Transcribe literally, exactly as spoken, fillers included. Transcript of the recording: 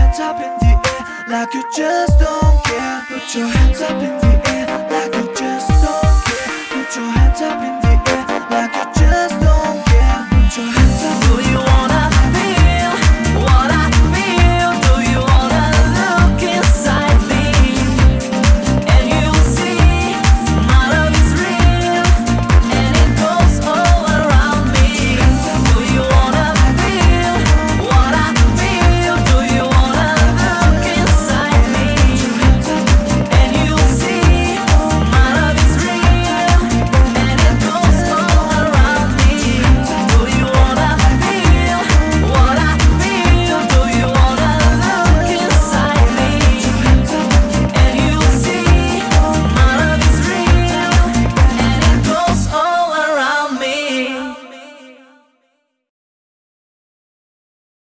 hands up in the air like you just don't care. Put your hands up in the air like you just don't care. Put your hands up in the air.